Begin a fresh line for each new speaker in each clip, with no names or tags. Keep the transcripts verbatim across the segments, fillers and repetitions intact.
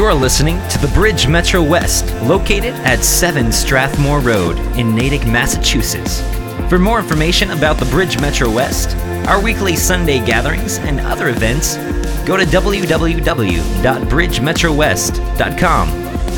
You're listening to the Bridge Metro West, located at seven Strathmore Road in Natick, Massachusetts. For more information about the Bridge Metro West, our weekly Sunday gatherings, and other events, go to w w w dot bridge metro west dot com.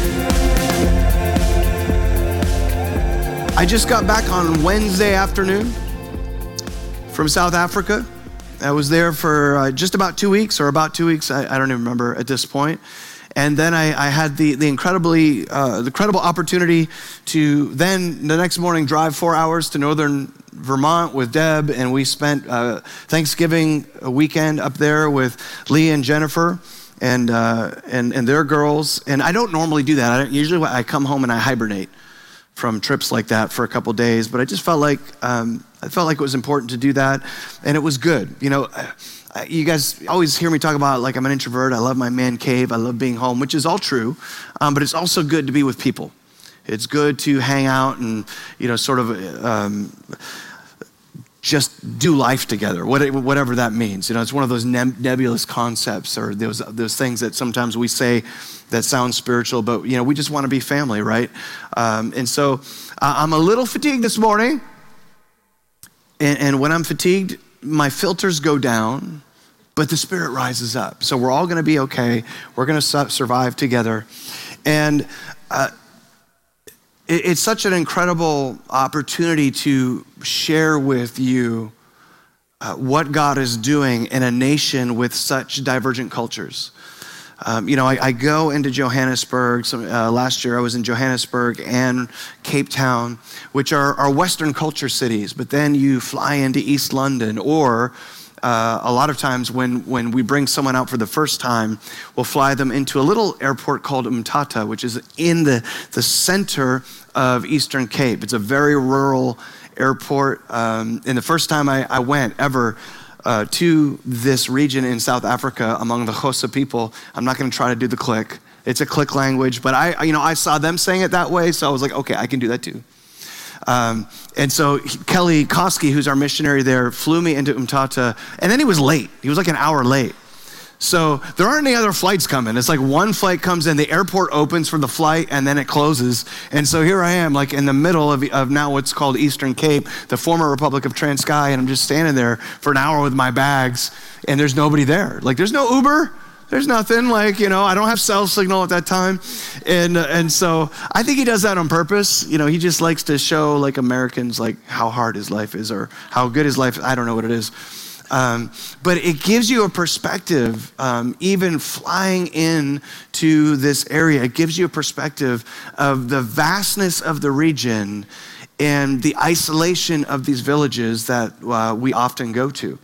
I just got back on Wednesday afternoon from South Africa. I was there for uh, just about two weeks, or about two weeks, I, I don't even remember at this point. And then I, I had the, the incredibly, uh, the incredible opportunity to then the next morning drive four hours to northern Vermont with Deb, and we spent uh, Thanksgiving weekend up there with Lee and Jennifer and, uh, and and their girls. And I don't normally do that. I don't, usually I come home and I hibernate from trips like that for a couple days, but I just felt like um, I felt like it was important to do that, and it was good. You know. You guys always hear me talk about, like, I'm an introvert. I love my man cave. I love being home, which is all true. Um, but it's also good to be with people. It's good to hang out and, you know, sort of um, just do life together, whatever that means. You know, it's one of those nebulous concepts, or those those things that sometimes we say that sound spiritual, but, you know, we just want to be family, right? Um, and so uh, I'm a little fatigued this morning. And, and when I'm fatigued, my filters go down, but the spirit rises up. So we're all gonna be okay. We're gonna su- survive together. And uh, it, it's such an incredible opportunity to share with you uh, what God is doing in a nation with such divergent cultures. Um, you know, I, I go into Johannesburg. Some, uh, last year I was in Johannesburg and Cape Town, which are, are Western culture cities, but then you fly into East London, or uh, a lot of times when, when we bring someone out for the first time, we'll fly them into a little airport called Umtata, which is in the, the center of Eastern Cape. It's a very rural airport. Um, and the first time I, I went ever, Uh, to this region in South Africa among the Xhosa people. I'm not gonna try to do the click. It's a click language, but I, you know, I saw them saying it that way, so I was like, okay, I can do that too. Um, and so Kelly Koski, who's our missionary there, flew me into Umtata, and then he was late. He was like an hour late. So there aren't any other flights coming. It's like one flight comes in, the airport opens for the flight, and then it closes. And so here I am, like in the middle of, of now what's called Eastern Cape, the former Republic of Transkei, and I'm just standing there for an hour with my bags, and there's nobody there. Like, there's no Uber, there's nothing. Like, you know, I don't have cell signal at that time. And uh, and so I think he does that on purpose. You know, he just likes to show, like, Americans, like, how hard his life is, or how good his life is. I don't know what it is. Um, but it gives you a perspective, um, even flying in to this area, it gives you a perspective of the vastness of the region and the isolation of these villages that uh, we often go to.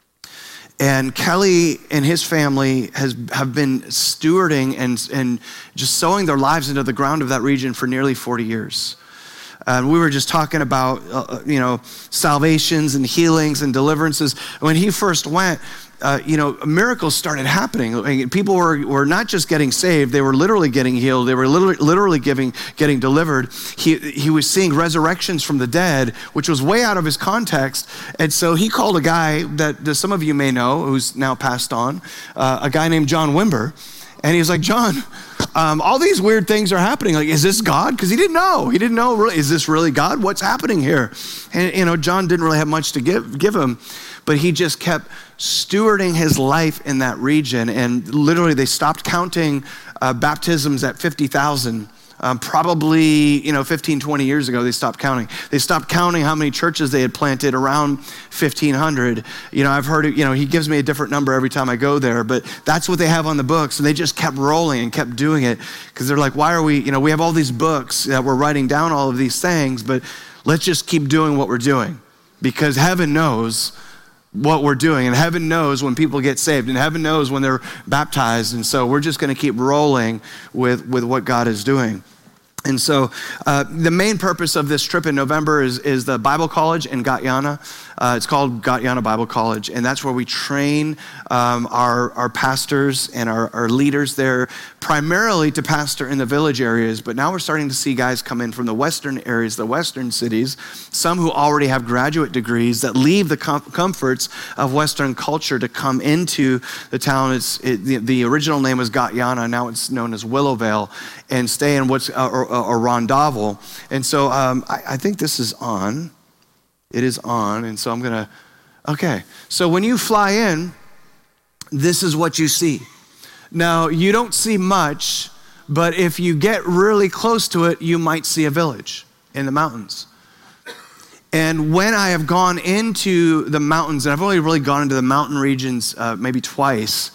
And Kelly and his family has have been stewarding and, and just sowing their lives into the ground of that region for nearly forty years. Uh, we were just talking about, uh, you know, salvations and healings and deliverances. When he first went, uh, you know, miracles started happening. People were, were not just getting saved, they were literally getting healed. They were literally, literally giving, getting delivered. He, he was seeing resurrections from the dead, which was way out of his context. And so he called a guy that, that some of you may know, who's now passed on, uh, a guy named John Wimber. And he was like, John, um, all these weird things are happening. Like, is this God? Because he didn't know. He didn't know, really, is this really God? What's happening here? And, you know, John didn't really have much to give, give him, but he just kept stewarding his life in that region. And literally, they stopped counting uh, baptisms at fifty thousand. Um, probably, you know, fifteen, twenty years ago, they stopped counting. They stopped counting how many churches they had planted around fifteen hundred. You know, I've heard it, you know, he gives me a different number every time I go there, but that's what they have on the books. And they just kept rolling and kept doing it because they're like, why are we, you know, we have all these books that we're writing down all of these things, but let's just keep doing what we're doing because heaven knows what we're doing, and heaven knows when people get saved, and heaven knows when they're baptized. And so we're just going to keep rolling with, with what God is doing. And so uh, the main purpose of this trip in November is, is the Bible College in Gatiana. Uh, it's called Gatiana Bible College, and that's where we train um, our, our pastors and our, our leaders there primarily to pastor in the village areas, but now we're starting to see guys come in from the western areas, the western cities, some who already have graduate degrees that leave the com- comforts of Western culture to come into the town. It's, it, the, the original name was Gatiana, now it's known as Willowvale, and stay in what's, uh, or, or Rondavel. And so um, I, I think this is on. It is on, and so I'm gonna, okay. So when you fly in, this is what you see. Now, you don't see much, but if you get really close to it, you might see a village in the mountains. And when I have gone into the mountains, and I've only really gone into the mountain regions uh, maybe twice,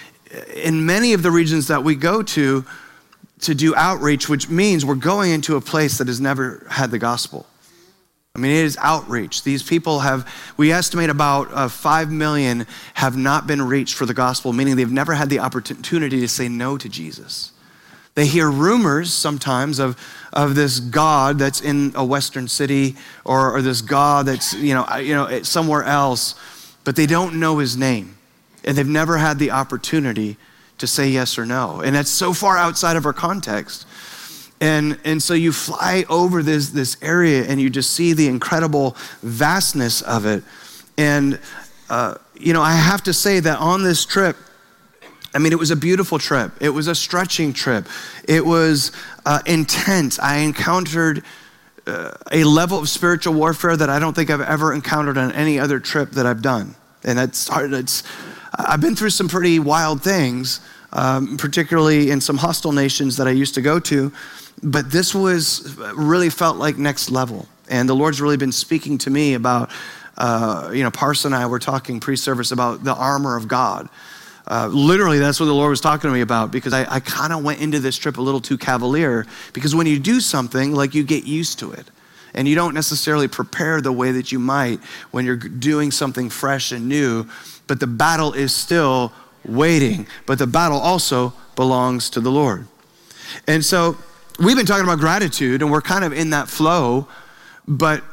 in many of the regions that we go to to do outreach, which means we're going into a place that has never had the gospel. I mean, it is outreach. These people have, we estimate about uh, five million have not been reached for the gospel, meaning they've never had the opportunity to say no to Jesus. They hear rumors sometimes of, of this God that's in a Western city or, or this God that's, you know, you know, somewhere else, but they don't know his name. And they've never had the opportunity to say yes or no. And that's so far outside of our context. And, and so you fly over this, this area and you just see the incredible vastness of it. And, uh, you know, I have to say that on this trip, I mean, it was a beautiful trip. It was a stretching trip. It was uh, intense. I encountered uh, a level of spiritual warfare that I don't think I've ever encountered on any other trip that I've done. And that's hard. It's, I've been through some pretty wild things, um, particularly in some hostile nations that I used to go to. But this was really felt like next level. And the Lord's really been speaking to me about, uh, you know, Parsa and I were talking pre-service about the armor of God. Uh, literally, that's what the Lord was talking to me about, because I, I kind of went into this trip a little too cavalier, because when you do something, like, you get used to it. And you don't necessarily prepare the way that you might when you're doing something fresh and new, but the battle is still waiting. But the battle also belongs to the Lord. And so we've been talking about gratitude, and we're kind of in that flow, but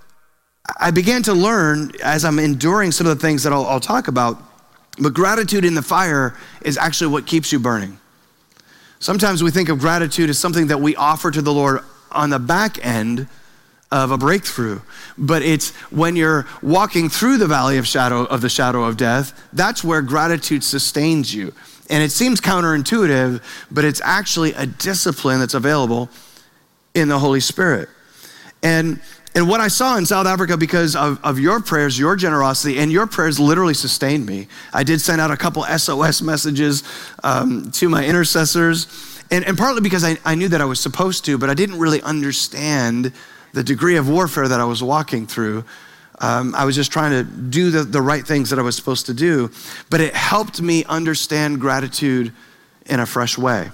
I began to learn as I'm enduring some of the things that I'll, I'll talk about, but gratitude in the fire is actually what keeps you burning. Sometimes we think of gratitude as something that we offer to the Lord on the back end of a breakthrough, but it's when you're walking through the valley of shadow of the shadow of death, that's where gratitude sustains you. And it seems counterintuitive, but it's actually a discipline that's available in the Holy Spirit. And and what I saw in South Africa, because of, of your prayers, your generosity, and your prayers literally sustained me. I did send out a couple S O S messages um, to my intercessors, and, and partly because I, I knew that I was supposed to, but I didn't really understand the degree of warfare that I was walking through. Um, I was just trying to do the, the right things that I was supposed to do, but it helped me understand gratitude in a fresh way.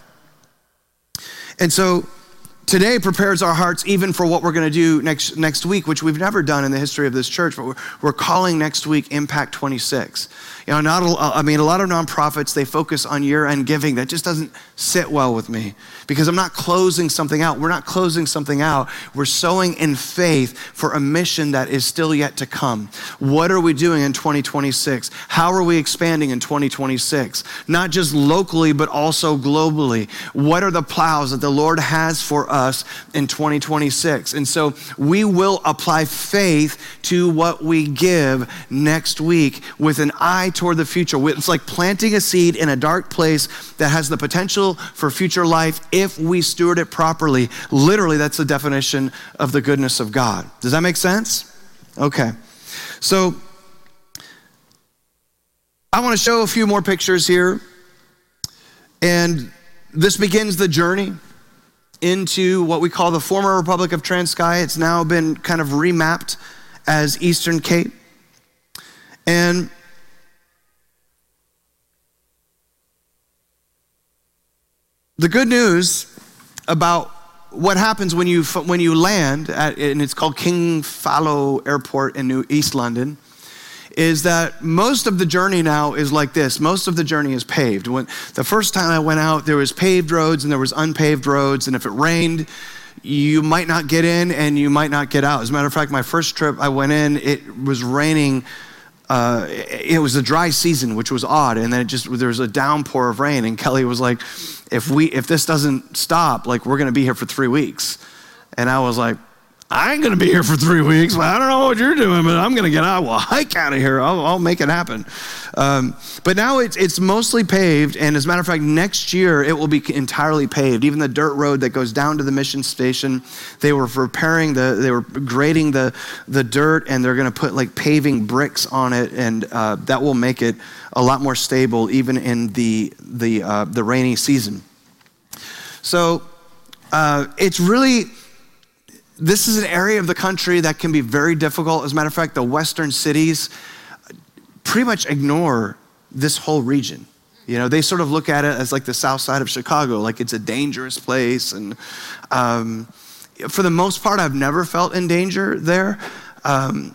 And so today prepares our hearts even for what we're gonna do next next week, which we've never done in the history of this church, but we're, we're calling next week Impact twenty-six. You know, not a, I mean, a lot of nonprofits, they focus on year-end giving. That just doesn't sit well with me, because I'm not closing something out. We're not closing something out. We're sowing in faith for a mission that is still yet to come. What are we doing in twenty twenty-six? How are we expanding in twenty twenty-six? Not just locally, but also globally. What are the plows that the Lord has for us in twenty twenty-six? And so we will apply faith to what we give next week with an eye toward the future. It's like planting a seed in a dark place that has the potential for future life if we steward it properly. Literally, that's the definition of the goodness of God. Does that make sense? Okay. So I want to show a few more pictures here. And this begins the journey into what we call the former Republic of Transkei. It's now been kind of remapped as Eastern Cape. And the good news about what happens when you when you land at, and it's called King Fallow Airport in New East London, is that most of the journey now is like this. Most of the journey is paved. When the first time I went out, there was paved roads and there was unpaved roads, and if it rained, you might not get in and you might not get out. As a matter of fact, my first trip I went in, it was raining. Uh, it was a dry season, which was odd, and then it just there was a downpour of rain, and Kelly was like, if we if this doesn't stop, like we're gonna be here for three weeks. And I was like, I ain't gonna be here for three weeks. Well, I don't know what you're doing, but I'm gonna get out. Well, hike out of here. I'll, I'll make it happen. Um, but now it's it's mostly paved, and as a matter of fact, next year it will be entirely paved. Even the dirt road that goes down to the mission station, they were repairing the, they were grading the the dirt, and they're gonna put like paving bricks on it, and uh, that will make it a lot more stable, even in the the uh, the rainy season. So uh, it's really. This is an area of the country that can be very difficult. As a matter of fact, the western cities pretty much ignore this whole region. You know, they sort of look at it as like the south side of Chicago, like it's a dangerous place. And um, for the most part, I've never felt in danger there. Um,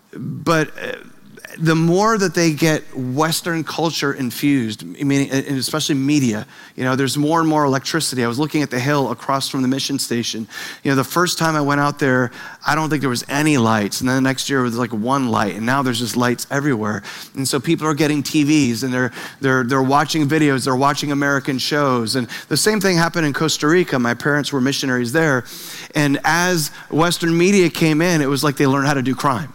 but the more that they get Western culture infused, meaning, and especially media, you know, there's more and more electricity. I was looking at the hill across from the mission station. You know, the first time I went out there, I don't think there was any lights. And then the next year it was like one light, and now there's just lights everywhere. And so people are getting T Vs, and they're they're they're watching videos, they're watching American shows. And the same thing happened in Costa Rica. My parents were missionaries there. And as Western media came in, it was like they learned how to do crime.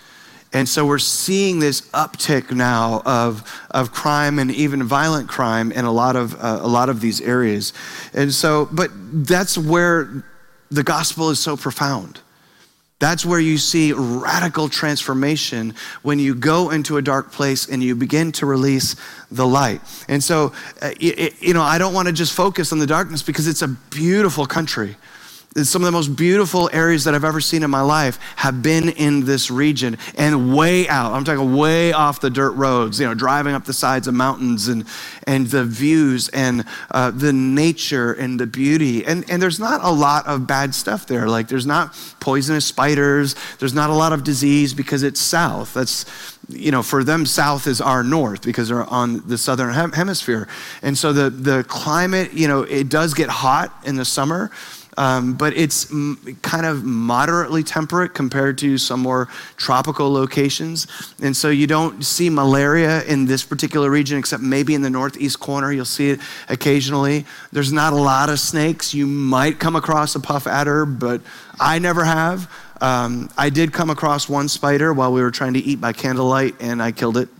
And so we're seeing this uptick now of, of crime, and even violent crime in a lot of uh, a lot of these areas. And so, but that's where the gospel is so profound. That's where you see radical transformation when you go into a dark place and you begin to release the light. And so, uh, it, you know, I don't want to just focus on the darkness, because it's a beautiful country. Some of the most beautiful areas that I've ever seen in my life have been in this region, and way out. I'm talking way off the dirt roads, you know, driving up the sides of mountains, and and the views, and uh, the nature, and the beauty. And, and there's not a lot of bad stuff there. Like, there's not poisonous spiders. There's not a lot of disease, because it's south. That's, you know, for them, south is our north, because they're on the southern hem- hemisphere. And so the, the climate, you know, it does get hot in the summer. Um, but it's m- kind of moderately temperate compared to some more tropical locations. And so you don't see malaria in this particular region, except maybe in the northeast corner. You'll see it occasionally. There's not a lot of snakes. You might come across a puff adder, but I never have. Um, I did come across one spider while we were trying to eat by candlelight, and I killed it.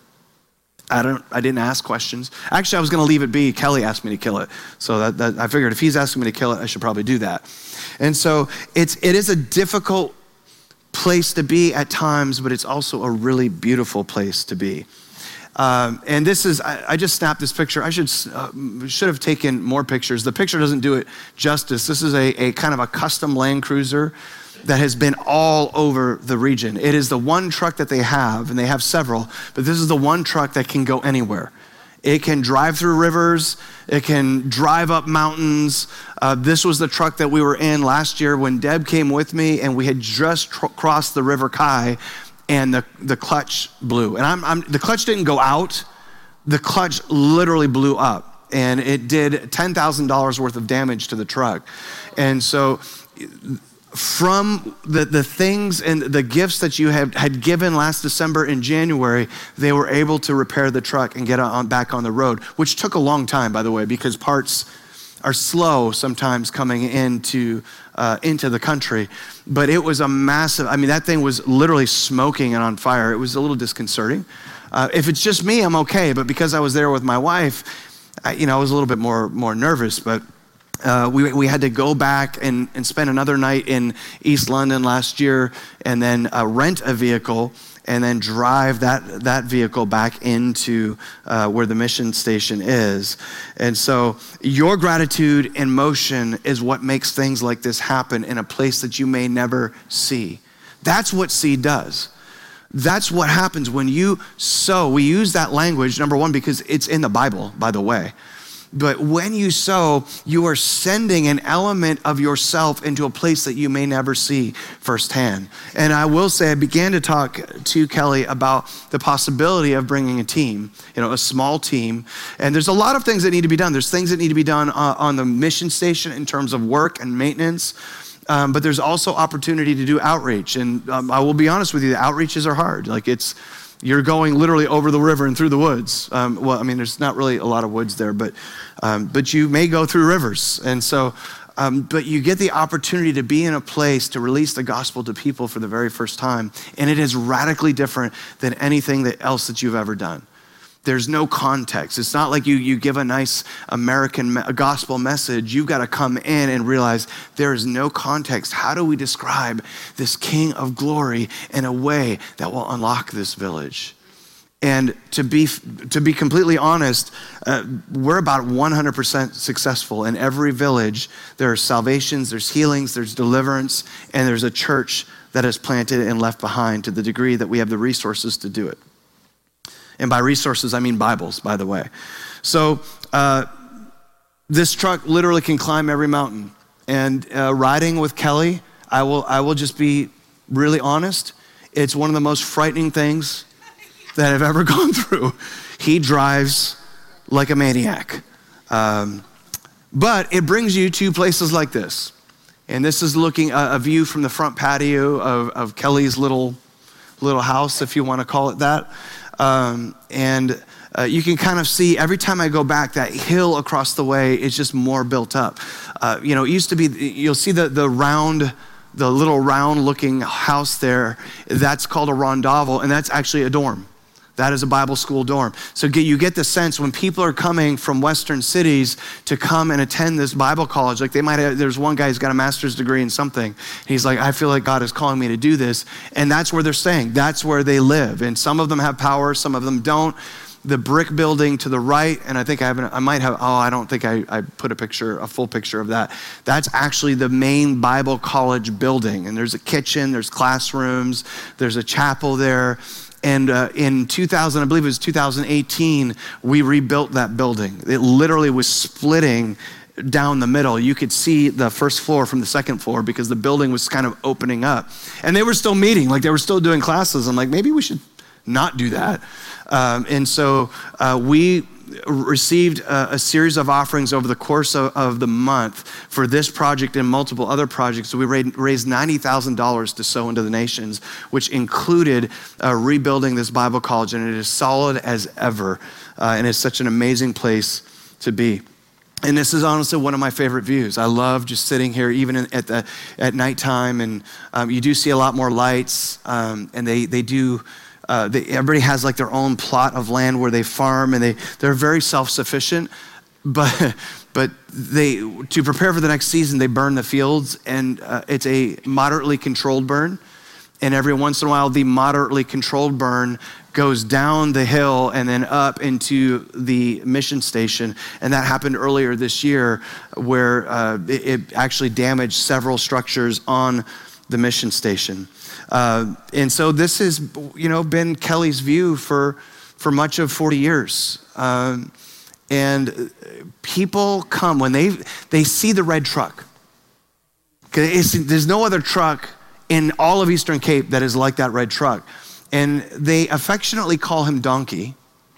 I don't. I didn't ask questions. Actually, I was going to leave it be. Kelly asked me to kill it, so that, that I figured if he's asking me to kill it, I should probably do that. And so it's it is a difficult place to be at times, but it's also a really beautiful place to be. Um, and this is. I, I just snapped this picture. I should uh, should have taken more pictures. The picture doesn't do it justice. This is a, a kind of a custom Land Cruiser that has been all over the region. It is the one truck that they have, and they have several, but this is the one truck that can go anywhere. It can drive through rivers. It can drive up mountains. Uh, this was the truck that we were in last year when Deb came with me, and we had just tr- crossed the River Kai, and the, the clutch blew. And I'm, I'm, the clutch didn't go out. The clutch literally blew up, and it did ten thousand dollars worth of damage to the truck. And so from the, the things and the gifts that you had, had given last December and January, they were able to repair the truck and get on, back on the road, which took a long time, by the way, because parts are slow sometimes coming into uh, into the country. But it was a massive, I mean, that thing was literally smoking and on fire. It was a little disconcerting. Uh, if it's just me, I'm okay. But because I was there with my wife, I, you know, I was a little bit more more nervous. But Uh, we we had to go back and, and spend another night in East London last year, and then uh, rent a vehicle, and then drive that that vehicle back into uh, where the mission station is. And so your gratitude in motion is what makes things like this happen in a place that you may never see. That's what seed does. That's what happens when you sow. We use that language, number one, because it's in the Bible, by the way. But when you sow, you are sending an element of yourself into a place that you may never see firsthand. And I will say, I began to talk to Kelly about the possibility of bringing a team, you know, a small team. And there's a lot of things that need to be done. There's things that need to be done uh, on the mission station in terms of work and maintenance. Um, but there's also opportunity to do outreach. And um, I will be honest with you, the outreaches are hard. Like it's, You're going literally over the river and through the woods. Um, well, I mean, there's not really a lot of woods there, but um, but you may go through rivers. And so, um, but you get the opportunity to be in a place to release the gospel to people for the very first time. And it is radically different than anything that else that you've ever done. There's no context. It's not like you, you give a nice American me- gospel message. You've got to come in and realize there is no context. How do we describe this King of glory in a way that will unlock this village? And to be to be completely honest, uh, we're about one hundred percent successful. In every village, there are salvations, there's healings, there's deliverance, and there's a church that is planted and left behind to the degree that we have the resources to do it. And by resources, I mean Bibles, by the way. So uh, this truck literally can climb every mountain. And uh, riding with Kelly, I will I will just be really honest. It's one of the most frightening things that I've ever gone through. He drives like a maniac. Um, but it brings you to places like this. And this is looking a, a view from the front patio of, of Kelly's little, little house, if you want to call it that. Um, and uh, you can kind of see every time I go back, that hill across the way is just more built up. Uh, you know, it used to be, you'll see the, the round, the little round looking house there. That's called a rondavel, and that's actually a dorm. That is a Bible school dorm. So get, you get the sense when people are coming from Western cities to come and attend this Bible college, like they might have, there's one guy who's got a master's degree in something. He's like, I feel like God is calling me to do this. And that's where they're staying. That's where they live. And some of them have power, some of them don't. The brick building to the right, and I think I have, I might have, oh, I don't think I, I put a picture, a full picture of that. That's actually the main Bible college building. And there's a kitchen, there's classrooms, there's a chapel there. And uh, in two thousand, I believe it was two thousand eighteen, we rebuilt that building. It literally was splitting down the middle. You could see the first floor from the second floor because the building was kind of opening up. And they were still meeting, like they were still doing classes. I'm like, maybe we should not do that. Um, and so uh, we received a, a series of offerings over the course of, of the month for this project and multiple other projects. So we raised ninety thousand dollars to sow into the nations, which included uh, rebuilding this Bible college, and it is solid as ever. Uh, and it's such an amazing place to be. And this is honestly one of my favorite views. I love just sitting here, even in, at the at nighttime, and um, you do see a lot more lights, um, and they they do. Uh, they, everybody has like their own plot of land where they farm, and they, they're very self-sufficient, but but they to prepare for the next season, they burn the fields, and uh, it's a moderately controlled burn. And every once in a while, the moderately controlled burn goes down the hill and then up into the mission station. And that happened earlier this year where uh, it, it actually damaged several structures on the mission station. Uh, and so this has, you know, been Kelly's view for, for much of forty years. Um, and people come when they, they see the red truck. It's, there's no other truck in all of Eastern Cape that is like that red truck. And they affectionately call him Donkey.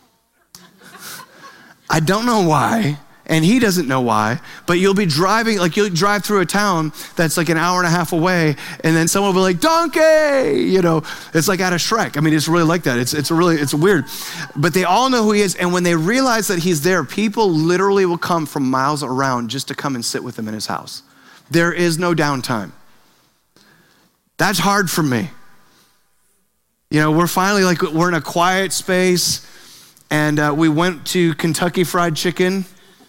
I don't know why. And he doesn't know why, but you'll be driving, like you'll drive through a town that's like an hour and a half away, and then someone will be like, Donkey, you know, it's like out of Shrek. I mean, it's really like that. It's it's really, it's weird. But they all know who he is, and when they realize that he's there, people literally will come from miles around just to come and sit with him in his house. There is no downtime. That's hard for me. You know, we're finally like, we're in a quiet space, and uh, we went to Kentucky Fried Chicken.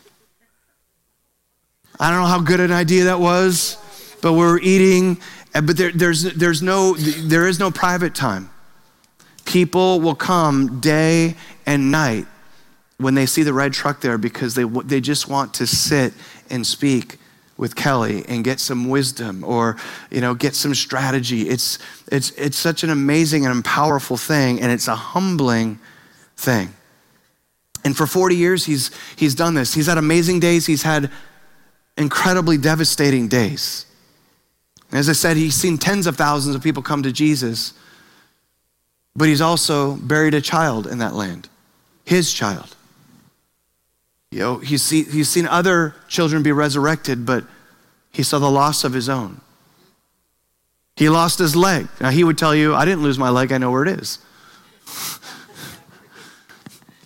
I don't know how good an idea that was, but we're eating, but there, there's, there's no, there is no private time. People will come day and night when they see the red truck there because they, they just want to sit and speak with Kelly and get some wisdom or, you know, get some strategy. It's, it's, it's such an amazing and powerful thing, and it's a humbling thing. And for forty years, he's, he's done this. He's had amazing days. He's had incredibly devastating days. As I said, he's seen tens of thousands of people come to Jesus, but he's also buried a child in that land, his child. You know, he's, see, he's seen other children be resurrected, but he saw the loss of his own. He lost his leg. Now he would tell you, I didn't lose my leg, I know where it is.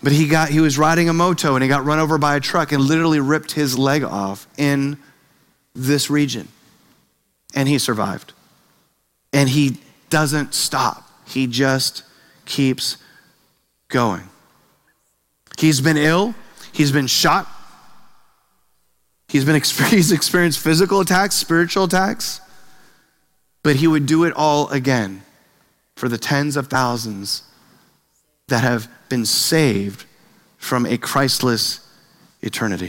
But he got he was riding a moto and he got run over by a truck and literally ripped his leg off in this region. And he survived. And he doesn't stop. He just keeps going. He's been ill. He's been shot. He's been he's experienced physical attacks, spiritual attacks. But he would do it all again for the tens of thousands that have been saved from a Christless eternity.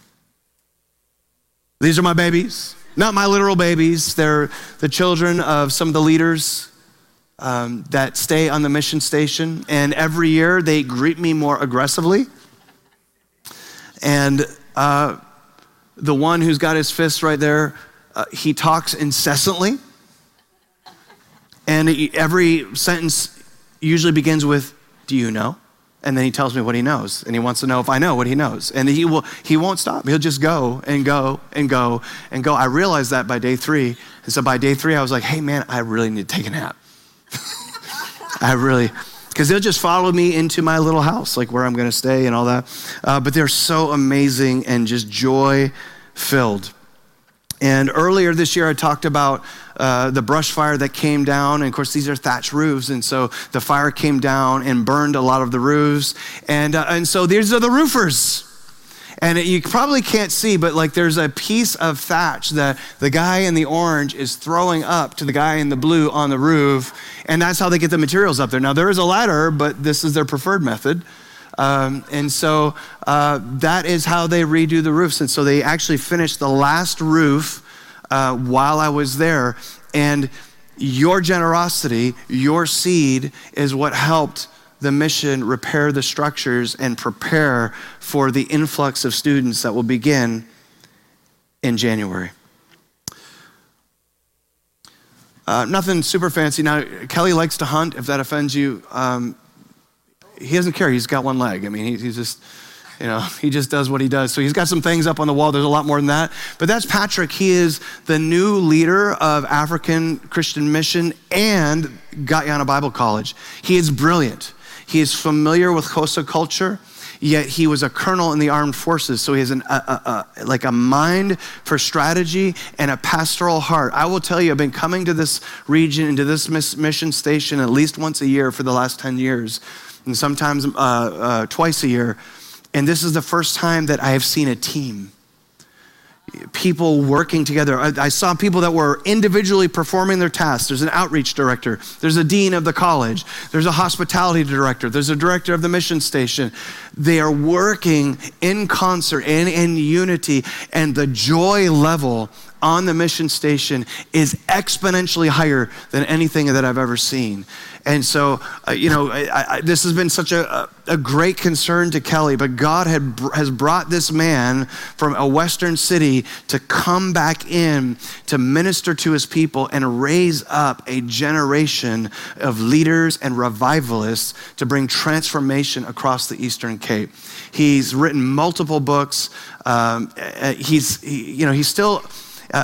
These are my babies. Not my literal babies. They're the children of some of the leaders um, that stay on the mission station. And every year they greet me more aggressively. And uh, the one who's got his fist right there, uh, he talks incessantly. And he, every sentence usually begins with, "Do you know?" And then he tells me what he knows, and he wants to know if I know what he knows. And he will, he won't stop. He'll just go and go and go and go. I realized that by day three. And so by day three, I was like, hey man, I really need to take a nap. I really, because they'll just follow me into my little house, like where I'm gonna stay and all that. Uh, but they're so amazing and just joy-filled. And earlier this year, I talked about uh, the brush fire that came down. And of course, these are thatch roofs. And so the fire came down and burned a lot of the roofs. And, uh, and so these are the roofers. And it, you probably can't see, but like there's a piece of thatch that the guy in the orange is throwing up to the guy in the blue on the roof. And that's how they get the materials up there. Now, there is a ladder, but this is their preferred method. Um, and so uh, that is how they redo the roofs. And so they actually finished the last roof uh, while I was there. And your generosity, your seed is what helped the mission repair the structures and prepare for the influx of students that will begin in January. Uh, nothing super fancy. Now, Kelly likes to hunt, if that offends you. Um, He doesn't care, he's got one leg. I mean, he, he's just, you know, he just does what he does. So he's got some things up on the wall, there's a lot more than that. But that's Patrick, he is the new leader of African Christian Mission and Gatiana Bible College. He is brilliant. He is familiar with Xhosa culture, yet he was a colonel in the armed forces. So he has an, a, a, a, like a mind for strategy and a pastoral heart. I will tell you, I've been coming to this region, into this mission station at least once a year for the last ten years. And sometimes uh, uh, twice a year. And this is the first time that I have seen a team. People working together. I, I saw people that were individually performing their tasks. There's an outreach director. There's a dean of the college. There's a hospitality director. There's a director of the mission station. They are working in concert and in unity. And the joy level on the mission station is exponentially higher than anything that I've ever seen. And so, uh, you know, I, I, this has been such a, a great concern to Kelly, but God had, has brought this man from a Western city to come back in to minister to his people and raise up a generation of leaders and revivalists to bring transformation across the Eastern Cape. He's written multiple books. Um, he's, he, you know, he's still uh,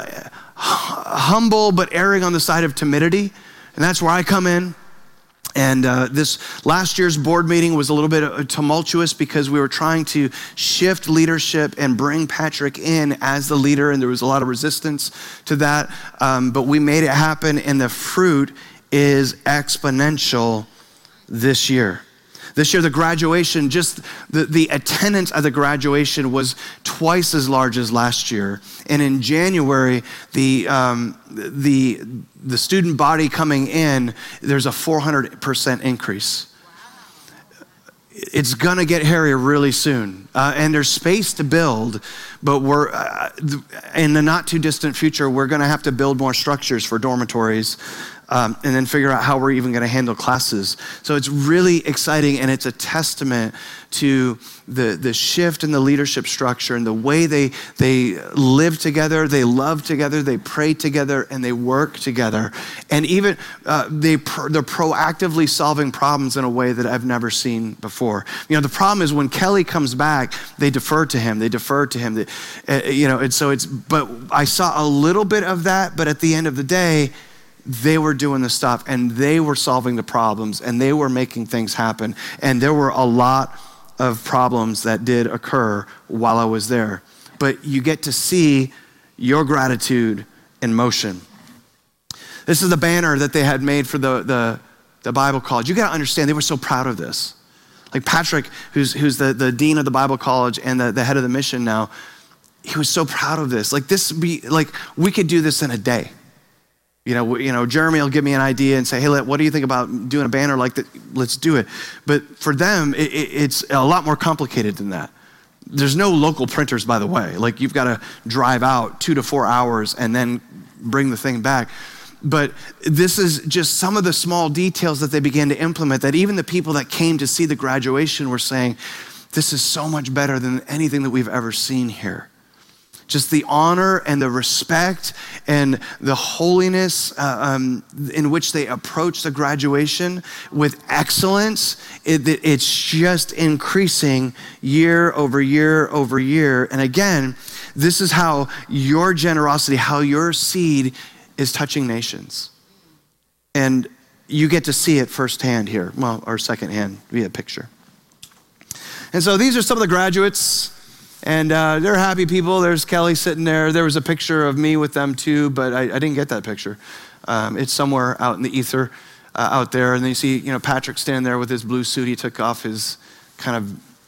humble, but erring on the side of timidity. And that's where I come in. And uh, this last year's board meeting was a little bit tumultuous because we were trying to shift leadership and bring Patrick in as the leader, and there was a lot of resistance to that. Um, but we made it happen, and the fruit is exponential this year. This year, the graduation, just the, the attendance at the graduation was twice as large as last year. And in January, the um, the the student body coming in, there's a four hundred percent increase. Wow. It's gonna get hairy really soon. Uh, and there's space to build, but we're, uh, in the not too distant future, we're gonna have to build more structures for dormitories. Um, and then figure out how we're even gonna handle classes. So it's really exciting, and it's a testament to the, the shift in the leadership structure and the way they, they live together, they love together, they pray together, and they work together. And even uh, they pr- they're proactively solving problems in a way that I've never seen before. You know, the problem is when Kelly comes back, they defer to him, they defer to him. They, uh, you know, and so it's, but I saw a little bit of that, but at the end of the day, they were doing the stuff and they were solving the problems and they were making things happen. And there were a lot of problems that did occur while I was there. But you get to see your gratitude in motion. This is the banner that they had made for the, the, the Bible college. You gotta understand, they were so proud of this. Like Patrick, who's, who's the, the dean of the Bible college and the, the head of the mission now, he was so proud of this. Like this be like, we could do this in a day. You know, you know, Jeremy will give me an idea and say, hey, what do you think about doing a banner like that? Let's do it. But for them, it, it, it's a lot more complicated than that. There's no local printers, by the way. Like you've got to drive out two to four hours and then bring the thing back. But this is just some of the small details that they began to implement that even the people that came to see the graduation were saying, this is so much better than anything that we've ever seen here. Just the honor and the respect and the holiness uh, um, in which they approach the graduation with excellence, it, it's just increasing year over year over year. And again, this is how your generosity, how your seed is touching nations. And you get to see it firsthand here, well, or secondhand via picture. And so these are some of the graduates. And uh, they're happy people. There's Kelly sitting there. There was a picture of me with them too, but I, I didn't get that picture. Um, it's somewhere out in the ether uh, out there. And then you see, you know, Patrick standing there with his blue suit. He took off his kind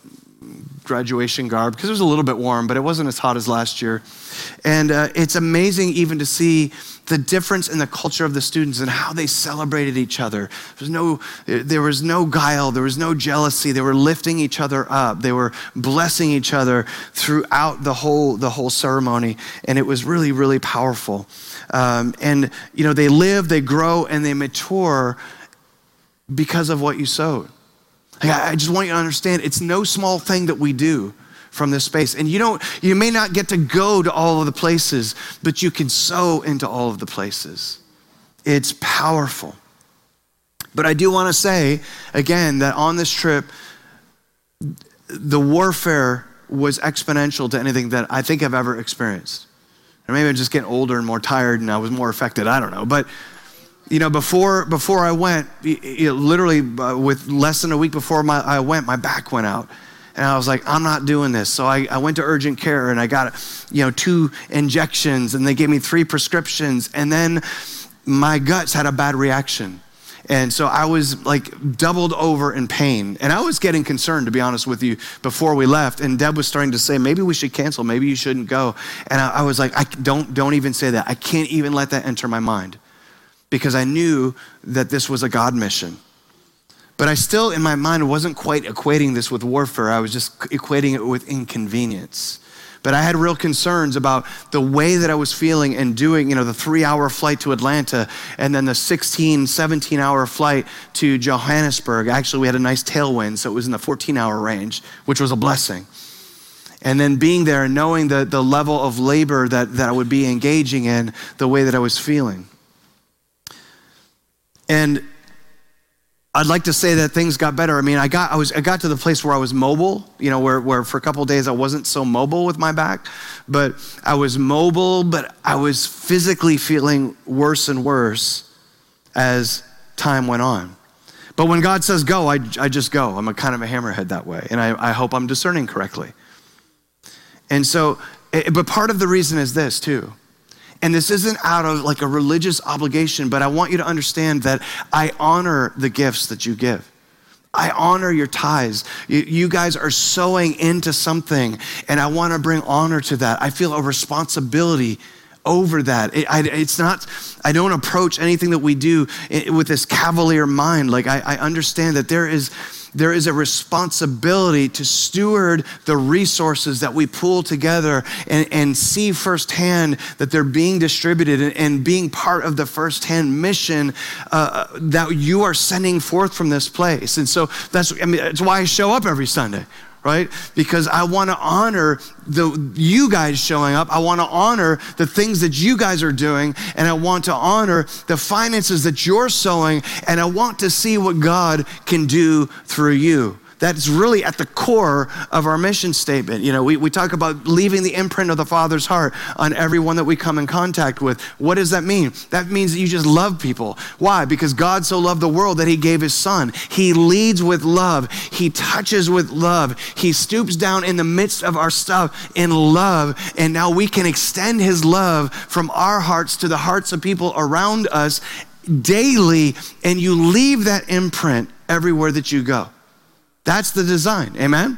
of graduation garb because it was a little bit warm, but it wasn't as hot as last year. And uh, it's amazing even to see the difference in the culture of the students and how they celebrated each other. There was no, there was no guile, there was no jealousy. They were lifting each other up. They were blessing each other throughout the whole, the whole ceremony. And it was really, really powerful. Um, and you know, they live, they grow, and they mature because of what you sowed. Like, I just want you to understand, it's no small thing that we do from this space. And you don't, you may not get to go to all of the places, but you can sow into all of the places. It's powerful. But I do want to say, again, that on this trip, the warfare was exponential to anything that I think I've ever experienced. Or maybe I'm just getting older and more tired and I was more affected, I don't know. But you know, before before I went, you know, literally uh, with less than a week before my, I went, my back went out. And I was like, I'm not doing this. So I, I went to urgent care and I got, you know, two injections and they gave me three prescriptions. And then my guts had a bad reaction. And so I was like doubled over in pain. And I was getting concerned, to be honest with you, before we left. And Deb was starting to say, maybe we should cancel. Maybe you shouldn't go. And I, I was like, I don't, don't even say that. I can't even let that enter my mind because I knew that this was a God mission. But I still, in my mind, wasn't quite equating this with warfare. I was just equating it with inconvenience. But I had real concerns about the way that I was feeling and doing, you know, the three hour flight to Atlanta and then the sixteen, seventeen hour flight to Johannesburg. Actually, we had a nice tailwind, so it was in the fourteen hour range, which was a blessing. And then being there and knowing the, the level of labor that, that I would be engaging in, the way that I was feeling. And I'd like to say that things got better. I mean, I got I was I got to the place where I was mobile, you know, where, where for a couple of days I wasn't so mobile with my back, but I was mobile, but I was physically feeling worse and worse as time went on. But when God says go, I, I just go. I'm a kind of a hammerhead that way, and I, I hope I'm discerning correctly. And so, but part of the reason is this too. And this isn't out of like a religious obligation, but I want you to understand that I honor the gifts that you give. I honor your tithes. You, you guys are sowing into something, and I want to bring honor to that. I feel a responsibility over that. It, I, it's not, I don't approach anything that we do with this cavalier mind. Like I, I understand that there is There is a responsibility to steward the resources that we pull together and, and see firsthand that they're being distributed and, and being part of the firsthand mission uh, that you are sending forth from this place. And so that's, I mean, that's why I show up every Sunday, right? Because I want to honor the you guys showing up. I want to honor the things that you guys are doing, and I want to honor the finances that you're sowing, and I want to see what God can do through you. That's really at the core of our mission statement. You know, we, we talk about leaving the imprint of the Father's heart on everyone that we come in contact with. What does that mean? That means that you just love people. Why? Because God so loved the world that he gave his son. He leads with love. He touches with love. He stoops down in the midst of our stuff in love. And now we can extend his love from our hearts to the hearts of people around us daily. And you leave that imprint everywhere that you go. That's the design, amen?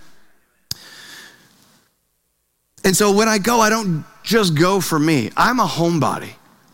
And so when I go, I don't just go for me. I'm a homebody.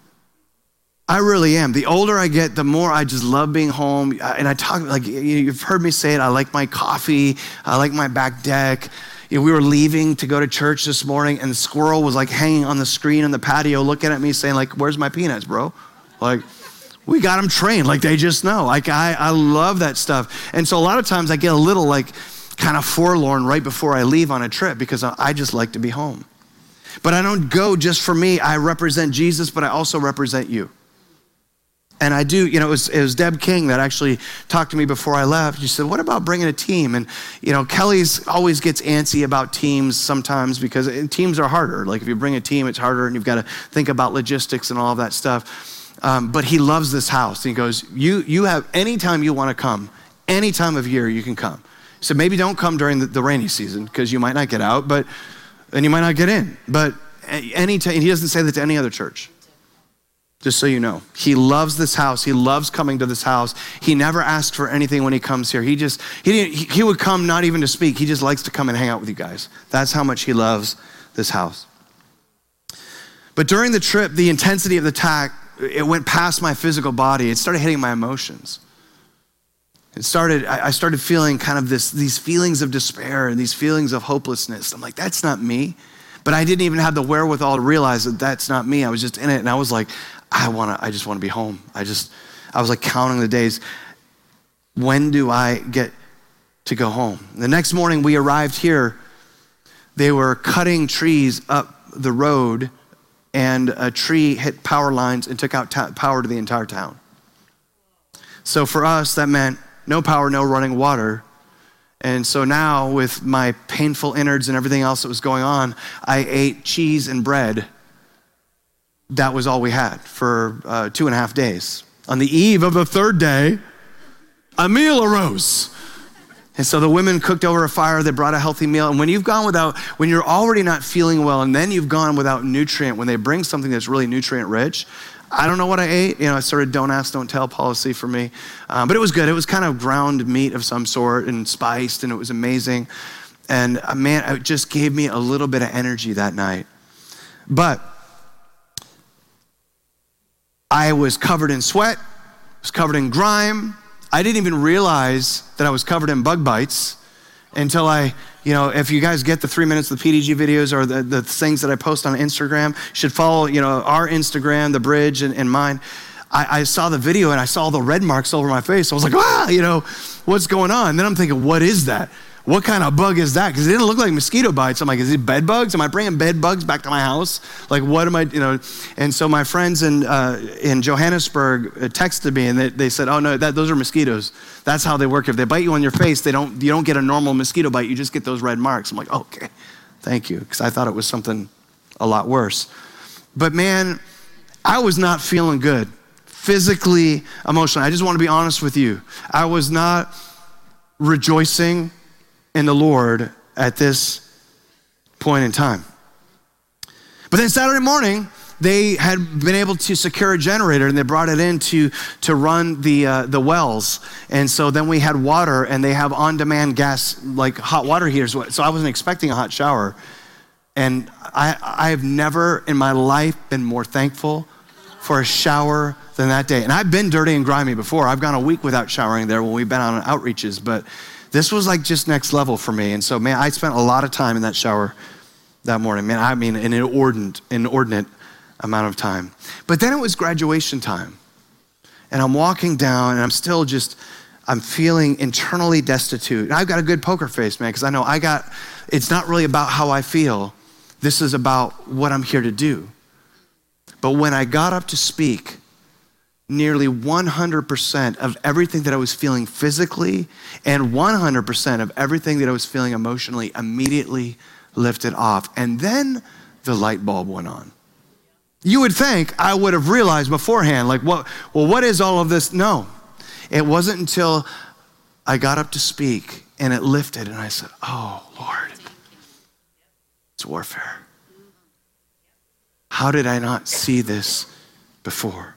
I really am. The older I get, the more I just love being home. And I talk, like, you've heard me say it, I like my coffee, I like my back deck. You know, we were leaving to go to church this morning and the squirrel was like hanging on the screen on the patio looking at me saying like, where's my peanuts, bro? Like, we got them trained, like they just know. Like I, I love that stuff. And so a lot of times I get a little like kind of forlorn right before I leave on a trip because I just like to be home. But I don't go just for me. I represent Jesus, but I also represent you. And I do, you know, it was, it was Deb King that actually talked to me before I left. She said, what about bringing a team? And, you know, Kelly's always gets antsy about teams sometimes because teams are harder. Like if you bring a team, it's harder and you've got to think about logistics and all of that stuff. Um, but he loves this house. And he goes, you you have any time you want to come, any time of year you can come. So maybe don't come during the, the rainy season because you might not get out, but and you might not get in. But any time, he doesn't say that to any other church. Just so you know, he loves this house. He loves coming to this house. He never asks for anything when he comes here. He just, he, didn't, he, he would come not even to speak. He just likes to come and hang out with you guys. That's how much he loves this house. But during the trip, the intensity of the attack, it went past my physical body. It started hitting my emotions. It started, I started feeling kind of this, these feelings of despair and these feelings of hopelessness. I'm like, that's not me. But I didn't even have the wherewithal to realize that that's not me. I was just in it and I was like, I wanna, I just wanna be home. I just, I was like counting the days. When do I get to go home? The next morning we arrived here. They were cutting trees up the road and a tree hit power lines and took out ta- power to the entire town. So for us, that meant no power, no running water. And so now with my painful innards and everything else that was going on, I ate cheese and bread. That was all we had for uh, two and a half days. On the eve of the third day, a meal arose. And so the women cooked over a fire, they brought a healthy meal. And when you've gone without, when you're already not feeling well, and then you've gone without nutrient, when they bring something that's really nutrient rich, I don't know what I ate. You know, it's sort of don't ask, don't tell policy for me. Um, but it was good. It was kind of ground meat of some sort and spiced, and it was amazing. And uh, man, it just gave me a little bit of energy that night. But I was covered in sweat, was covered in grime. I didn't even realize that I was covered in bug bites until I, you know, if you guys get the three minutes of the P D G videos or the, the things that I post on Instagram, you should follow, you know, our Instagram, The Bridge, and, and mine. I, I saw the video and I saw the red marks all over my face. I was like, ah, you know, what's going on? And then I'm thinking, what is that? What kind of bug is that? Because it didn't look like mosquito bites. I'm like, is it bed bugs? Am I bringing bed bugs back to my house? Like, what am I, you know? And so my friends in uh, in Johannesburg texted me and they, they said, oh no, that, those are mosquitoes. That's how they work. If they bite you on your face, they don't, you don't get a normal mosquito bite. You just get those red marks. I'm like, okay, thank you. Because I thought it was something a lot worse. But man, I was not feeling good. Physically, emotionally. I just want to be honest with you. I was not rejoicing in the Lord at this point in time. But then Saturday morning, they had been able to secure a generator and they brought it in to, to run the uh, the wells. And so then we had water and they have on-demand gas, like hot water heaters. So I wasn't expecting a hot shower. And I, I have never in my life been more thankful for a shower than that day. And I've been dirty and grimy before. I've gone a week without showering there when we've been on outreaches, but this was like just next level for me. And so, man, I spent a lot of time in that shower that morning. Man, I mean, an inordinate, inordinate amount of time. But then it was graduation time. And I'm walking down and I'm still just, I'm feeling internally destitute. And I've got a good poker face, man, because I know I got, it's not really about how I feel. This is about what I'm here to do. But when I got up to speak, nearly one hundred percent of everything that I was feeling physically and one hundred percent of everything that I was feeling emotionally immediately lifted off. And then the light bulb went on. You would think I would have realized beforehand, like, what, well, what is all of this? No, it wasn't until I got up to speak and it lifted and I said, oh, Lord, it's warfare. How did I not see this before?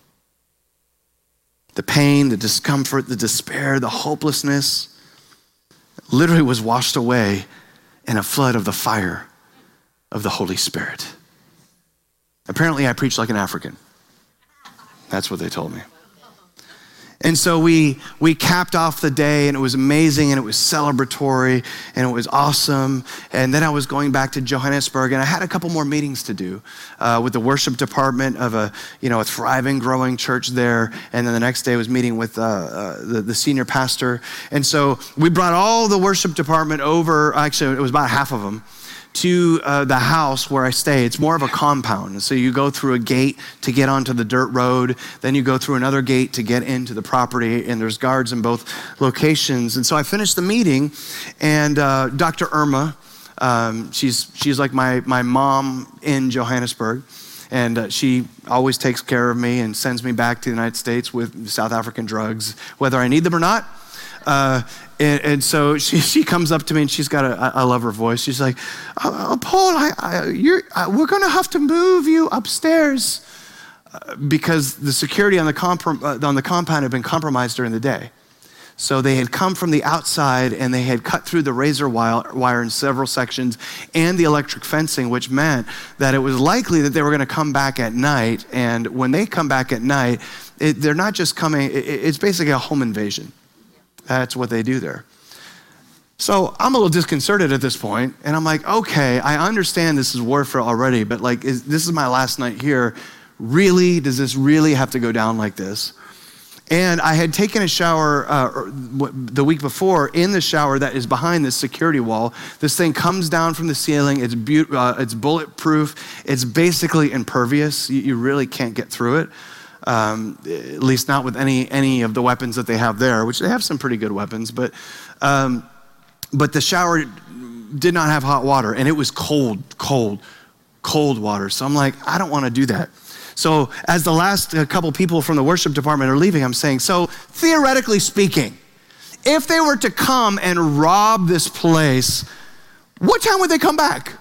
The pain, the discomfort, the despair, the hopelessness literally was washed away in a flood of the fire of the Holy Spirit. Apparently, I preach like an African. That's what they told me. And so we we capped off the day, and it was amazing, and it was celebratory, and it was awesome. And then I was going back to Johannesburg, and I had a couple more meetings to do uh, with the worship department of a you know a thriving, growing church there. And then the next day, I was meeting with uh, uh, the, the senior pastor. And so we brought all the worship department over. Actually, it was about half of them. To uh, the house where I stay. It's more of a compound. So you go through a gate to get onto the dirt road. Then you go through another gate to get into the property, and there's guards in both locations. And so I finished the meeting, and uh, Doctor Irma, um, she's she's like my, my mom in Johannesburg, and uh, she always takes care of me and sends me back to the United States with South African drugs, whether I need them or not. Uh, and, and so she, she comes up to me, and she's got a, I love her voice. She's like, oh, Paul, I, I, you're, I, we're going to have to move you upstairs uh, because the security on the, comprom- uh, on the compound had been compromised during the day. So they had come from the outside, and they had cut through the razor wire, wire in several sections and the electric fencing, which meant that it was likely that they were going to come back at night. And when they come back at night, it, they're not just coming, it, it's basically a home invasion. That's what they do there. So I'm a little disconcerted at this point, and I'm like, okay, I understand this is warfare already, but like, is, this is my last night here. Really, does this really have to go down like this? And I had taken a shower uh, the week before in the shower that is behind this security wall. This thing comes down from the ceiling. It's be- uh, it's bulletproof. It's basically impervious. You, you really can't get through it. Um, at least not with any any of the weapons that they have there, which they have some pretty good weapons, but um, but the shower did not have hot water, and it was cold, cold, cold water. So I'm like, I don't want to do that. So as the last uh, couple people from the worship department are leaving, I'm saying, so theoretically speaking, if they were to come and rob this place, what time would they come back?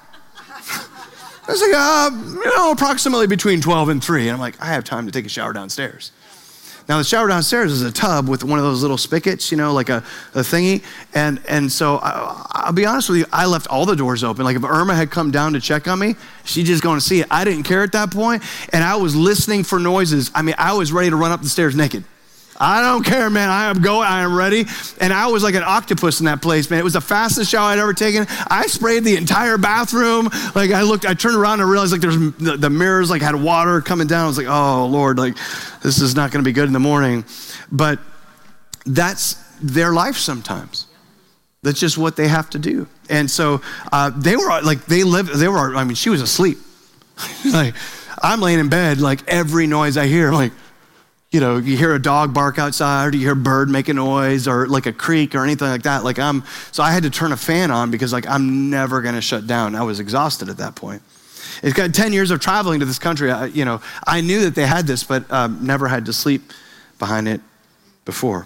I was like, uh, you know, approximately between twelve and three. And I'm like, I have time to take a shower downstairs. Now, the shower downstairs is a tub with one of those little spigots, you know, like a, a thingy. And and so I, I'll be honest with you, I left all the doors open. Like if Irma had come down to check on me, she's just going to see it. I didn't care at that point, and I was listening for noises. I mean, I was ready to run up the stairs naked. I don't care, man. I am going. I am ready. And I was like an octopus in that place, man. It was the fastest shower I'd ever taken. I sprayed the entire bathroom. Like I looked, I turned around and realized like there's the, the mirrors like had water coming down. I was like, oh Lord, like this is not going to be good in the morning. But that's their life sometimes. That's just what they have to do. And so uh, they were like, they lived, they were, I mean, she was asleep. Like I'm laying in bed, like every noise I hear, I'm like, you know, you hear a dog bark outside, or you hear a bird make a noise, or like a creak or anything like that. Like I'm, so I had to turn a fan on because like I'm never gonna shut down. I was exhausted at that point. It's got ten years of traveling to this country. I, you know, I knew that they had this, but um, never had to sleep behind it before.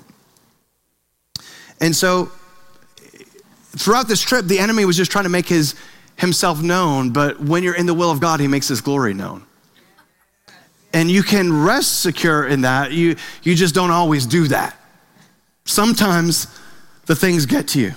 And so throughout this trip, the enemy was just trying to make his himself known, but when you're in the will of God, he makes his glory known. And you can rest secure in that. You, you just don't always do that. Sometimes the things get to you.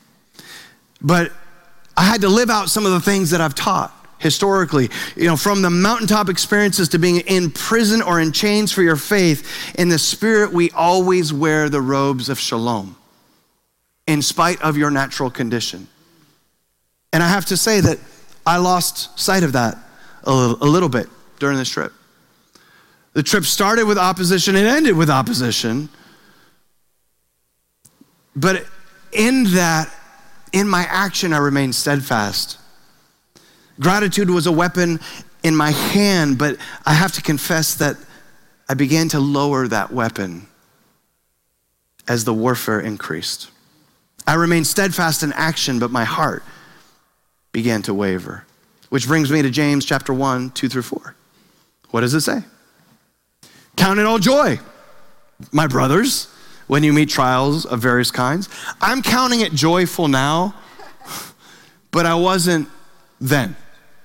But I had to live out some of the things that I've taught historically. You know, from the mountaintop experiences to being in prison or in chains for your faith, in the Spirit, we always wear the robes of shalom in spite of your natural condition. And I have to say that I lost sight of that a little, a little bit during this trip. The trip started with opposition and ended with opposition. But in that, in my action, I remained steadfast. Gratitude was a weapon in my hand, but I have to confess that I began to lower that weapon as the warfare increased. I remained steadfast in action, but my heart began to waver. Which brings me to James chapter one, two through four. What does it say? Count it all joy, my brothers, when you meet trials of various kinds. I'm counting it joyful now, but I wasn't then.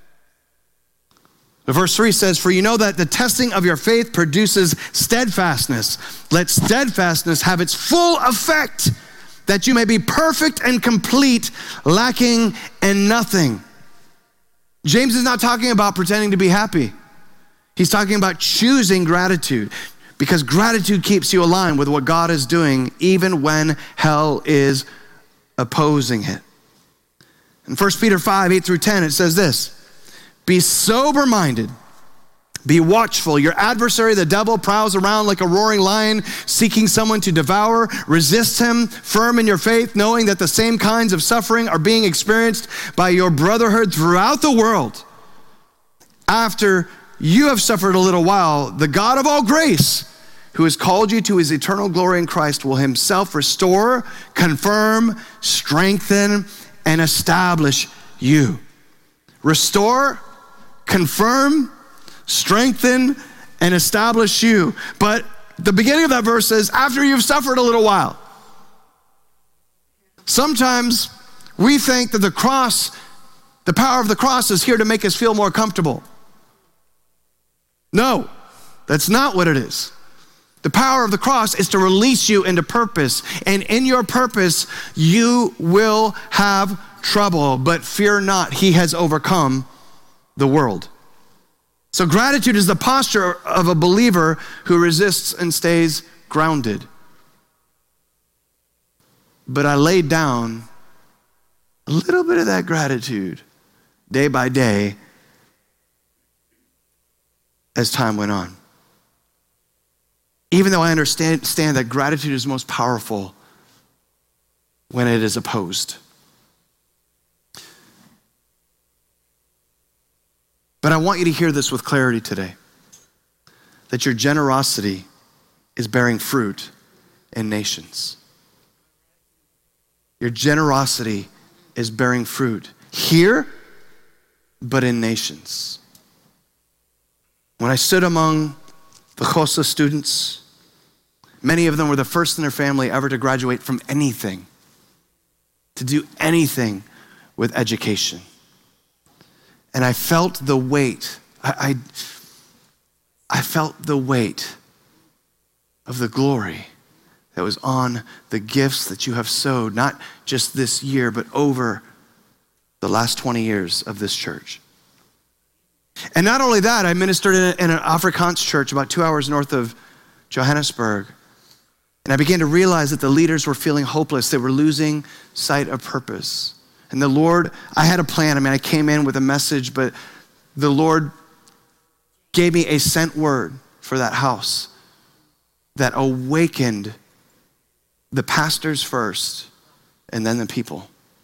Verse three says, for you know that the testing of your faith produces steadfastness. Let steadfastness have its full effect, that you may be perfect and complete, lacking in nothing. James is not talking about pretending to be happy. He's talking about choosing gratitude, because gratitude keeps you aligned with what God is doing, even when hell is opposing it. In First Peter five, eight through ten, it says this, be sober-minded, be watchful. Your adversary, the devil, prowls around like a roaring lion, seeking someone to devour. Resist him, firm in your faith, knowing that the same kinds of suffering are being experienced by your brotherhood throughout the world. After you have suffered a little while, the God of all grace, who has called you to his eternal glory in Christ, will himself restore, confirm, strengthen, and establish you. Restore, confirm, strengthen, and establish you. But the beginning of that verse says, after you've suffered a little while. Sometimes we think that the cross, the power of the cross is here to make us feel more comfortable. No, that's not what it is. The power of the cross is to release you into purpose. And in your purpose, you will have trouble, but fear not, he has overcome the world. So gratitude is the posture of a believer who resists and stays grounded. But I laid down a little bit of that gratitude day by day as time went on. Even though I understand, understand that gratitude is most powerful when it is opposed. But I want you to hear this with clarity today, that your generosity is bearing fruit in nations. Your generosity is bearing fruit here, but in nations. When I stood among the Xhosa students, many of them were the first in their family ever to graduate from anything, to do anything with education. And I felt the weight, I, I, I felt the weight of the glory that was on the gifts that you have sowed, not just this year, but over the last twenty years of this church. And not only that, I ministered in, a, in an Afrikaans church about two hours north of Johannesburg. And I began to realize that the leaders were feeling hopeless. They were losing sight of purpose. And the Lord, I had a plan. I mean, I came in with a message, but the Lord gave me a sent word for that house that awakened the pastors first and then the people.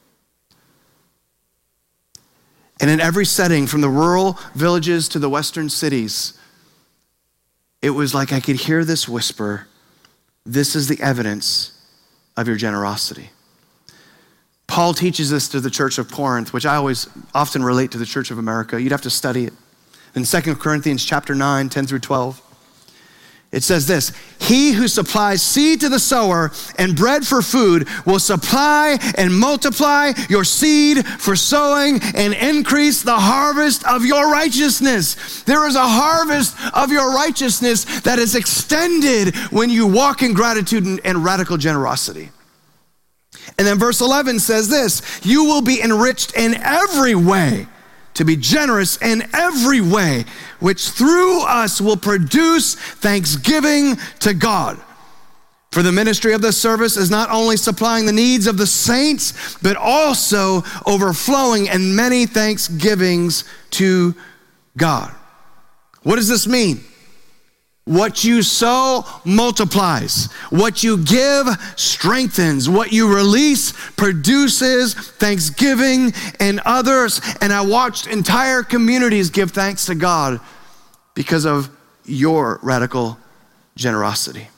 And in every setting, from the rural villages to the western cities, it was like I could hear this whisper, this is the evidence of your generosity. Paul teaches this to the church of Corinth, which I always often relate to the church of America. You'd have to study it. In Second Corinthians chapter nine, ten through twelve, it says this, he who supplies seed to the sower and bread for food will supply and multiply your seed for sowing and increase the harvest of your righteousness. There is a harvest of your righteousness that is extended when you walk in gratitude and, and radical generosity. And then verse eleven says this, you will be enriched in every way to be generous in every way, which through us will produce thanksgiving to God. For the ministry of this service is not only supplying the needs of the saints, but also overflowing in many thanksgivings to God. What does this mean? What you sow multiplies. What you give strengthens. What you release produces thanksgiving in others. And I watched entire communities give thanks to God because of your radical generosity.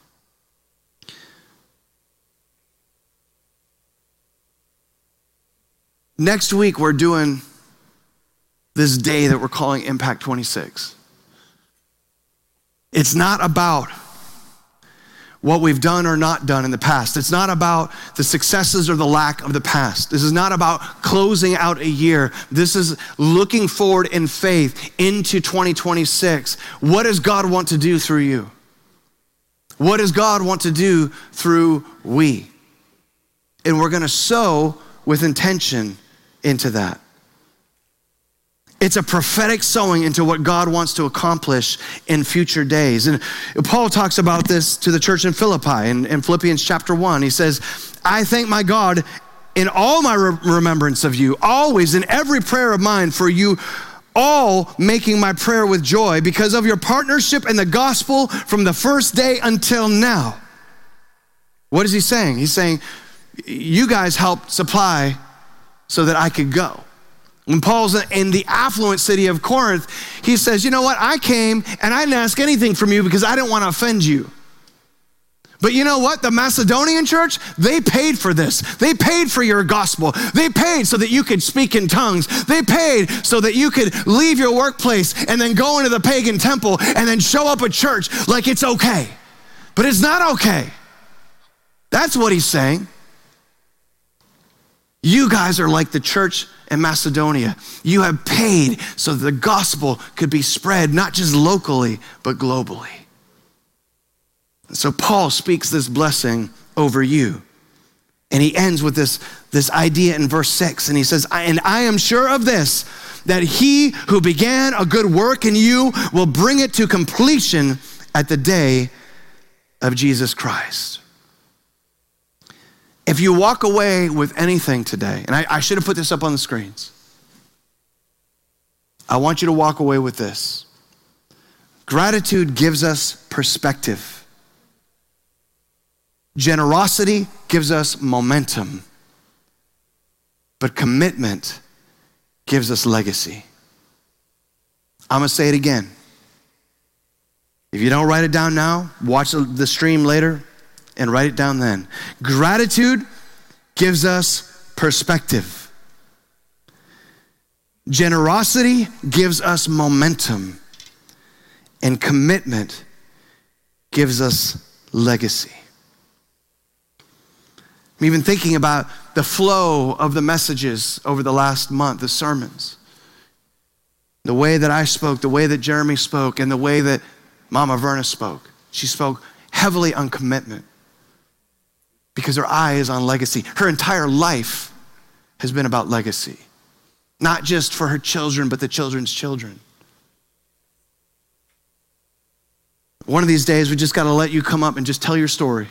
Next week, we're doing this day that we're calling Impact twenty-six. It's not about what we've done or not done in the past. It's not about the successes or the lack of the past. This is not about closing out a year. This is looking forward in faith into twenty twenty-six. What does God want to do through you? What does God want to do through we? And we're gonna sow with intention into that. It's a prophetic sowing into what God wants to accomplish in future days. And Paul talks about this to the church in Philippi in, in Philippians chapter one. He says, I thank my God in all my re- remembrance of you, always in every prayer of mine for you, all making my prayer with joy because of your partnership in the gospel from the first day until now. What is he saying? He's saying, you guys helped supply so that I could go. When Paul's in the affluent city of Corinth, he says, you know what? I came and I didn't ask anything from you because I didn't want to offend you. But you know what? The Macedonian church, they paid for this. They paid for your gospel. They paid so that you could speak in tongues. They paid so that you could leave your workplace and then go into the pagan temple and then show up at church like it's okay. But it's not okay. That's what he's saying. You guys are like the church in Macedonia. You have paid so that the gospel could be spread, not just locally, but globally. And so Paul speaks this blessing over you. And he ends with this, this idea in verse six. And he says, and I am sure of this, that he who began a good work in you will bring it to completion at the day of Jesus Christ. If you walk away with anything today, and I, I should have put this up on the screens. I want you to walk away with this. Gratitude gives us perspective. Generosity gives us momentum. But commitment gives us legacy. I'm gonna say it again. If you don't write it down now, watch the stream later and write it down then. Gratitude gives us perspective. Generosity gives us momentum. And commitment gives us legacy. I'm even thinking about the flow of the messages over the last month, the sermons. The way that I spoke, the way that Jeremy spoke, and the way that Mama Verna spoke. She spoke heavily on commitment because her eye is on legacy. Her entire life has been about legacy, not just for her children, but the children's children. One of these days, we just got to let you come up and just tell your story.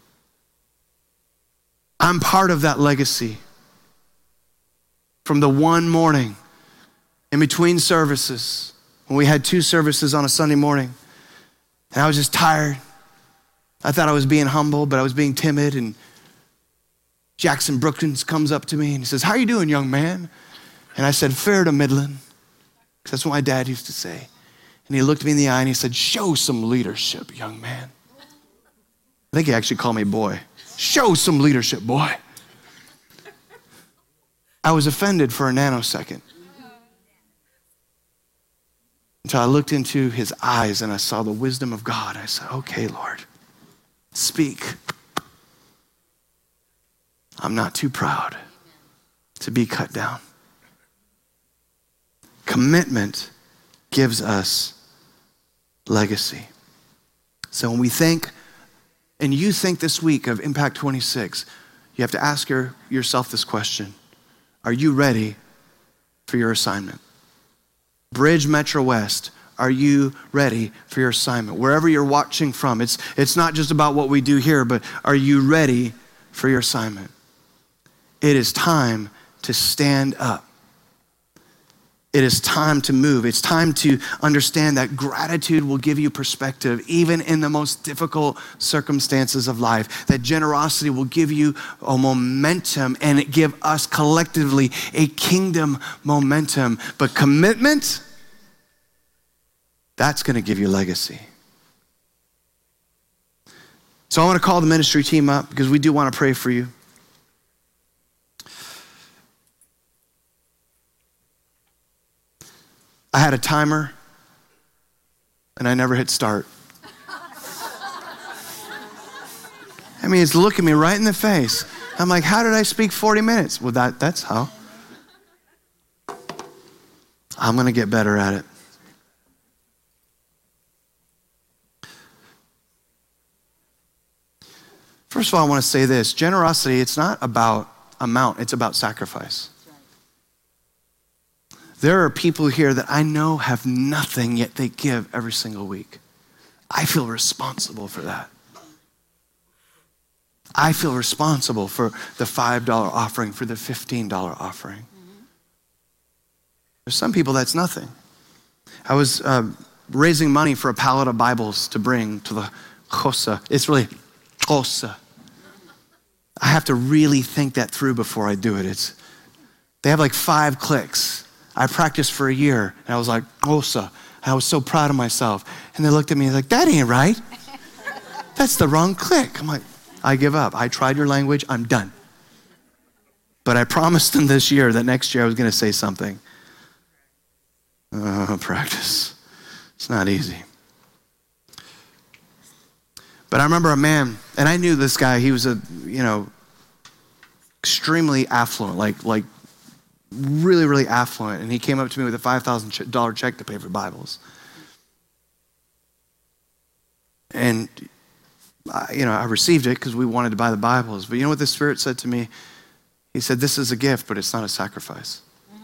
I'm part of that legacy. From the one morning in between services, when we had two services on a Sunday morning, and I was just tired. I thought I was being humble, but I was being timid. And Jackson Brookins comes up to me and he says, how are you doing, young man? And I said, fair to middling. Because that's what my dad used to say. And he looked me in the eye and he said, show some leadership, young man. I think he actually called me boy. Show some leadership, boy. I was offended for a nanosecond. Until I looked into his eyes and I saw the wisdom of God. I said, okay, Lord. Speak. I'm not too proud to be cut down. Commitment gives us legacy. So when we think, and you think this week of Impact twenty-six, you have to ask your, yourself this question. Are you ready for your assignment? Bridge Metro West, are you ready for your assignment? Wherever you're watching from, it's, it's not just about what we do here, but are you ready for your assignment? It is time to stand up. It is time to move. It's time to understand that gratitude will give you perspective, even in the most difficult circumstances of life. That generosity will give you a momentum and give us collectively a kingdom momentum. But commitment, that's going to give you legacy. So I want to call the ministry team up because we do want to pray for you. I had a timer and I never hit start. I mean, it's looking me right in the face. I'm like, how did I speak forty minutes? Well, that, that's how. I'm going to get better at it. First of all, I want to say this. Generosity, it's not about amount, it's about sacrifice. There are people here that I know have nothing, yet they give every single week. I feel responsible for that. I feel responsible for the five dollar offering, for the fifteen dollar offering. Mm-hmm. There's some people that's nothing. I was uh, raising money for a pallet of Bibles to bring to the Chosa. It's really Chosa. I have to really think that through before I do it. It's, they have like five clicks. I practiced for a year and I was like, Chosa. And I was so proud of myself. And they looked at me like, that ain't right. That's the wrong click. I'm like, I give up. I tried your language, I'm done. But I promised them this year that next year I was gonna say something. Uh, practice. It's not easy. But I remember a man, and I knew this guy, he was a, you know, extremely affluent, like, like really, really affluent. And he came up to me with a five thousand dollars check to pay for Bibles. And, I, you know, I received it because we wanted to buy the Bibles. But you know what the Spirit said to me? He said, this is a gift, but it's not a sacrifice. Mm-hmm.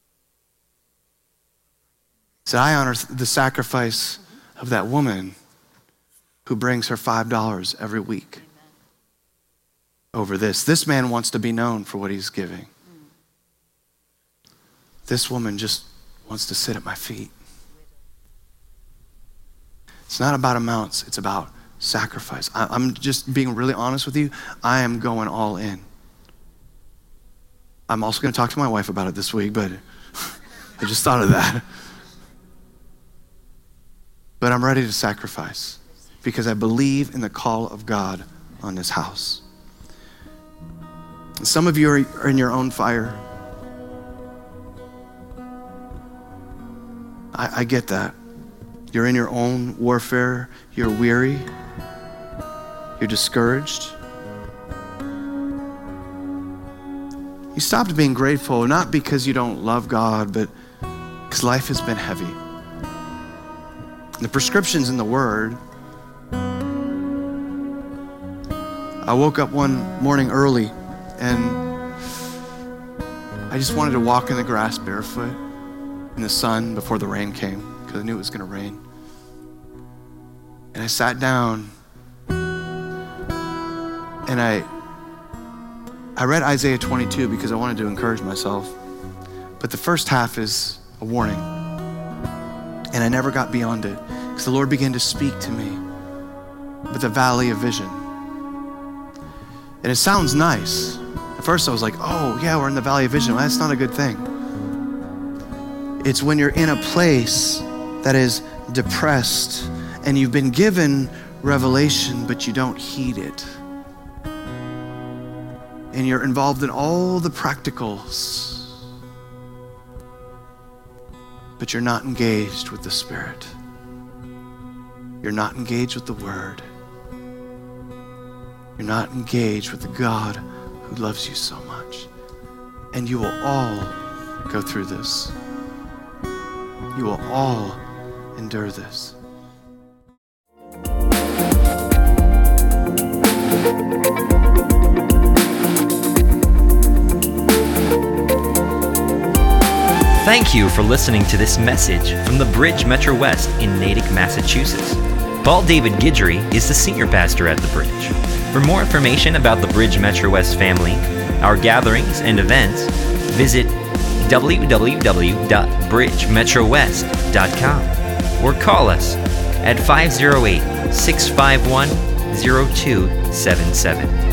He said, I honor the sacrifice mm-hmm. of that woman who brings her five dollars every week. Amen. Over this. This man wants to be known for what he's giving. Mm. This woman just wants to sit at my feet. It's not about amounts, it's about sacrifice. I, I'm just being really honest with you. I am going all in. I'm also going to talk to my wife about it this week, but I just thought of that. But I'm ready to sacrifice because I believe in the call of God on this house. Some of you are in your own fire. I, I get that. You're in your own warfare. You're weary. You're discouraged. You stopped being grateful, not because you don't love God, but because life has been heavy. The prescription's in the Word. I woke up one morning early and I just wanted to walk in the grass barefoot in the sun before the rain came because I knew it was going to rain. And I sat down and I I read Isaiah twenty-two because I wanted to encourage myself. But the first half is a warning. And I never got beyond it because the Lord began to speak to me with the valley of vision. And it sounds nice. At first I was like, oh yeah, we're in the valley of vision. Well, that's not a good thing. It's when you're in a place that is depressed and you've been given revelation, but you don't heed it. And you're involved in all the practicals, but you're not engaged with the Spirit. You're not engaged with the Word. You're not engaged with the God who loves you so much. And you will all go through this. You will all endure this.
Thank you for listening to this message from the Bridge Metro West in Natick, Massachusetts. Paul David Guidry is the senior pastor at the Bridge. For more information about the Bridge Metro West family, our gatherings and events, visit w w w dot bridge metro west dot com or call us at five oh eight, six five one, oh two seven seven.